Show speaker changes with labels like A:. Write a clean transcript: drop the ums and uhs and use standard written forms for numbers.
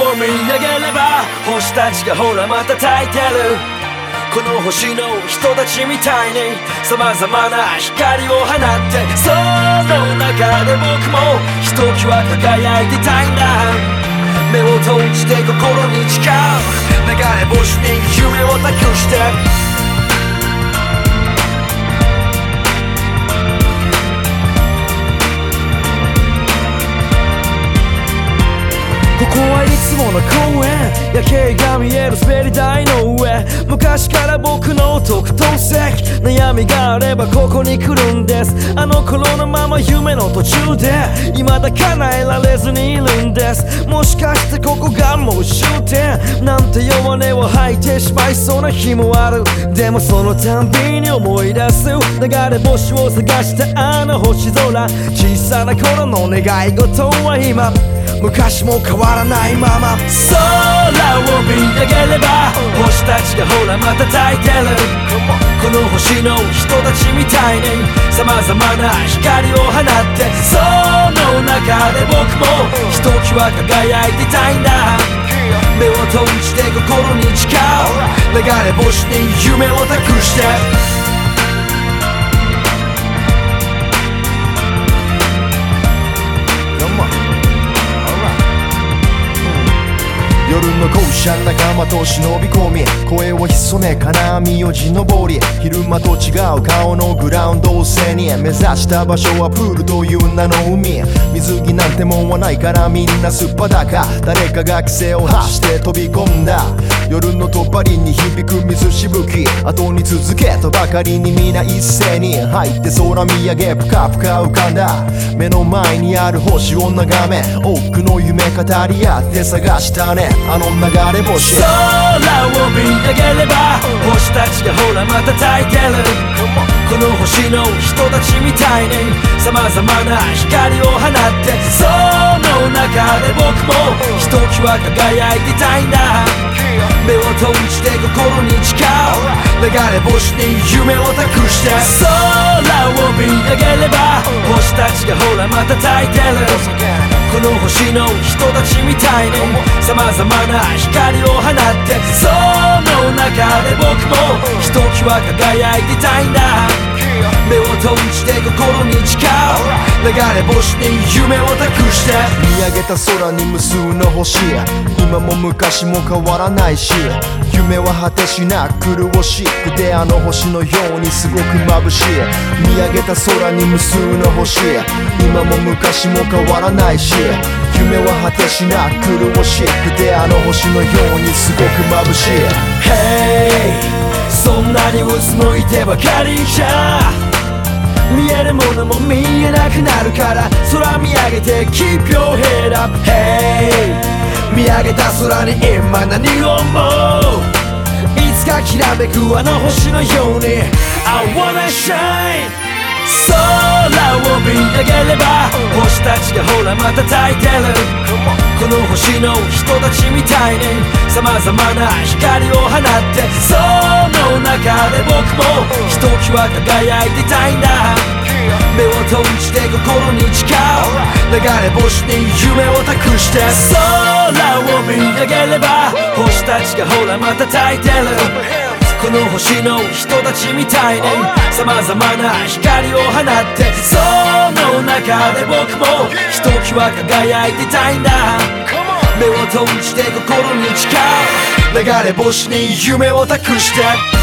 A: を見上げれば星たちがほらまた焚いてる。この星の人たちみたいに様々な光を放って、その中で僕もひときわ輝いてたいんだ。目を閉じて心に誓う、流れ星に夢を託して。ここはいつもの公園、夜景が見える滑り台の上。昔から僕の特等席、悩みがあればここに来るんです。あの頃のまま夢の途中で未だ叶えられずにいるんです。もしかしてここがもう終点なんて弱音を吐いてしまいそうな日もある。でもそのたんびに思い出す、流れ星を探したあの星空。小さな頃の願い事は今昔も変わらないまま。空を見上げれば星たちがほらまた焚いてる。この星の人たちみたいに様々な光を放って、その中で僕もひときわ輝いてたいんだ。目を閉じて心に誓う、流れ星に夢を託して。
B: 夜の校舎仲間と忍び込み、声を潜め金網を地登り、昼間と違う顔のグラウンドを背に目指した場所はプールという名の海。水着なんてもんはないからみんなすっぱだか、誰かが規制を発して飛び込んだ。夜のとばりに響く水しぶき、後に続けとばかりに皆一斉に入って空見上げぷかぷか浮かんだ。目の前にある星を眺め、多くの夢語り合って探したね、あの流れ星。
A: 空を見上げれば星たちがほらまた焚いてる。この星の人たちみたいに様々な光を放って、その中で僕もひときわ輝いてたいんだ。目を閉じて心に誓う、流れ星に夢を託して。空を見上げれば星たちがほらまた焚いてる。この星の人たちみたいに様々な光を放って、その中で僕もひときわ輝いてたいんだ。目を閉じて心に誓う、流れ星に夢を託して。
B: 見上げた空に無数の星、今も昔も変わらないし、夢は果てしなく苦しくて、あの星のようにすごく眩しい。見上げた空に無数の星、今も昔も変わらないし、夢は果てしなく苦しくて、あの星のようにすごく眩しい。
A: Hey、 そんなにうつむいてばかりじゃ見えるものも見えなくなるから、空見上げて Keep your head up。 Hey、 見上げた空に今何を思う、いつかきらめくあの星のように I wanna shine。 空を見上げれば星たちがほらまた焚いてる。この星の人たちみたいに様々な光を放って、その中で僕もひときわ輝いてたいんだ。目を閉じて心に誓う、流れ星に夢を託して。空を見上げれば星たちがほらまた焚いてる。この星の人たちみたいに様々な光を放って、その中で僕もひときわ輝いてたいんだ。目を閉じて心に誓う、流れ星に夢を託して。